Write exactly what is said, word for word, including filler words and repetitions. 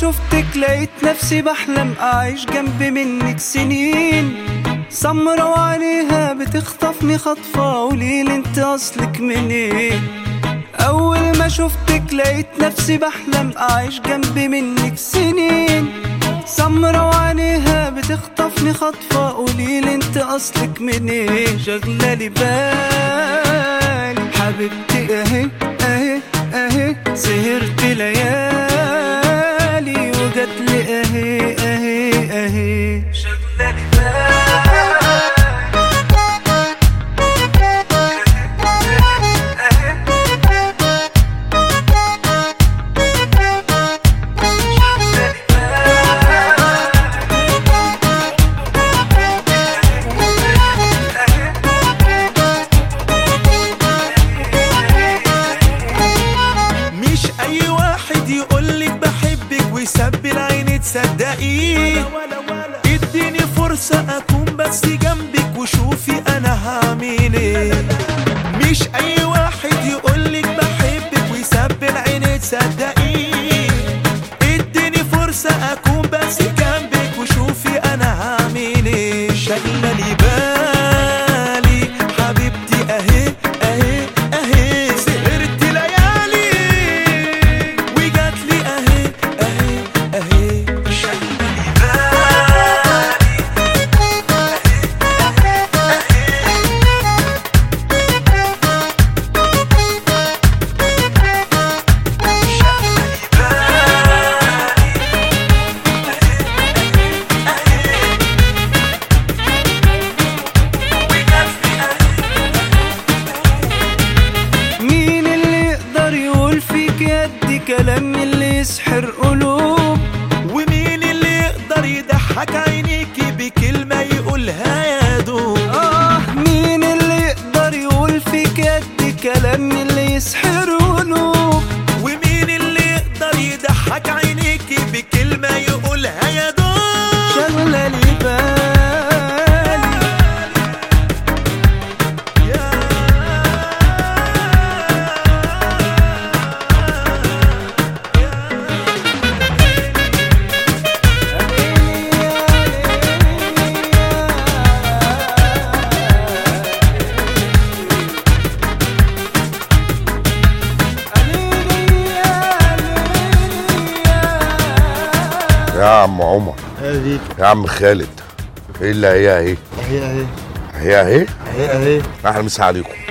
شفتك لقيت نفسي بحلم أعيش جنب منك سنين. سمرة وعينيها بتخطفني خطفة، قوليلي انت أصلك منين؟ أول ما شفتك لقيت نفسي بحلم أعيش جنب منك سنين. سمرة وعينيها بتخطفني خطفة، قوليلي انت أصلك منين؟ شغلة بالي حبيبتي اهي اهي اهي، سهرت ليالي وجاتلي اهي اهي اهي. شغلة بالي يسبي العين تصدقيه، اديني فرصة اكون بس جنبك وشوفي انا هعمل ايه. مش اي واحد يقولك بحبك ويسبي العين تصدقيه، اديني فرصة اكون بس جنبك وشوفي انا هعمل ايه. شاغلة لي بالي حبيبتي اهي اهي اهي، سهرت ليالي وجاتلي اهي اهي اهي. شاغلة لي كلام اللي يسحر قلوب، ومين اللي يقدر يضحك عينيكي بكلمة يقولها يا دوب؟ آه مين اللي يقدر يقول فيك يدي كلام اللي يسحر قلوب، ومين اللي يقدر يضحك عينيكي بكلمة يقولها يا دوب؟ شغلة لي بالي يا عم عمر. اهي يا عم خالد، ايه اللي هي اهي؟ اهي اهي هي اهي اهي اهي. اهلا مسا عليكم.